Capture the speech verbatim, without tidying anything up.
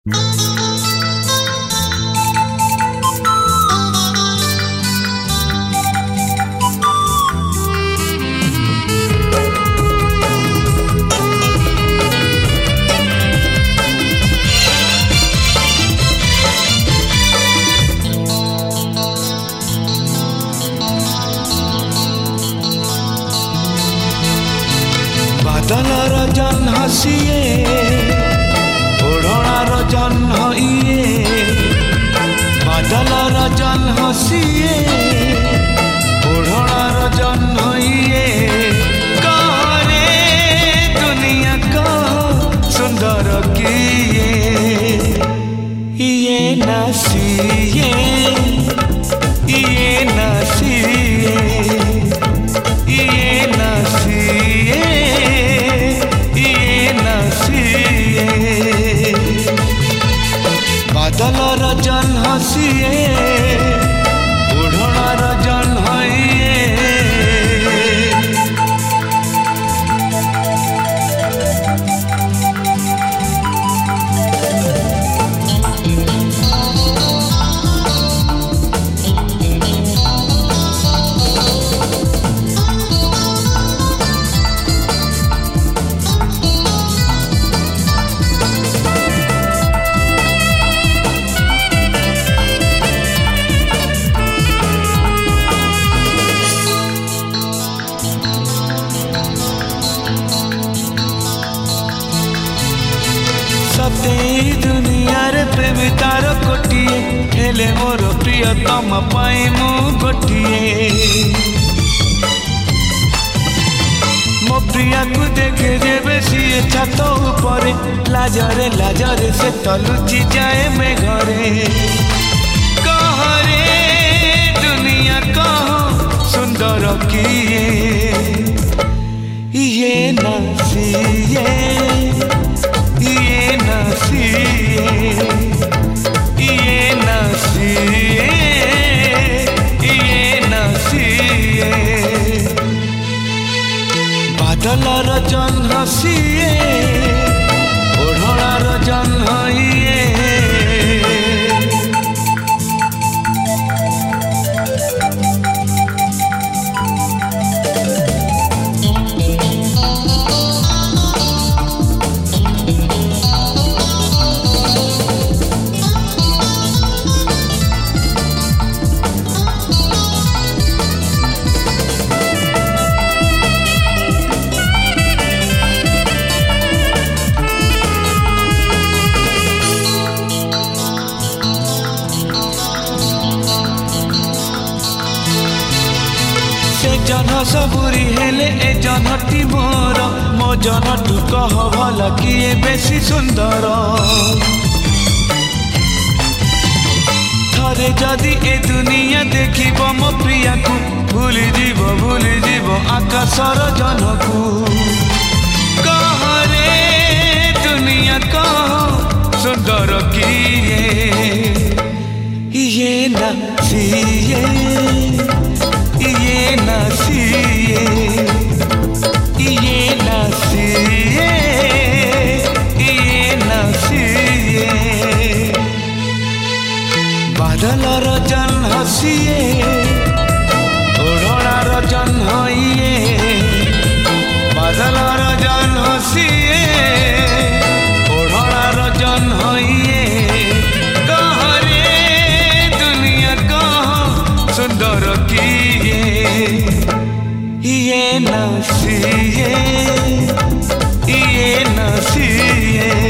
बादलर जन हसिए ओढ़णार जन इए बादलर जन हसिए ओढ़णार जन इए करे दुनिया का सुंदर किए ये नसिए ये नसिए ये नसिए बादलर जन हसिए ओढ़णार जन हइए दुनिया रे प्रेम तार कोटिए हेले मोर प्रियतम पाई मु गोटिए मो प्रिया को देखे जेबे सी छात ऊपर लाजरे लाजरे से तलुची जाए मैं घरे कहरे दुनिया कह सुंदर किए ये नसिए ये नसिए ये नसिए ये नसिए बादलर जन हसिए ओढ़णार जन हइए जन सबुरी हेले ए जनटी मोर मो जनटू कह भल किए बेसी सुंदर थरे जदि ए दुनिया देखिब मो प्रिया को भूली जीव भूली जीव आकाशर जन को कहरे दुनिया कह सुंदर किए ये नसिए ये नसिए ये नसिए ये नसिए बादलर जन हसिए ओढ़णार जन हइए बादलर जन हसिए ओढ़णार जन हइए कहरे दुनिया कह सुंदर किए ये नसिए ये नसिए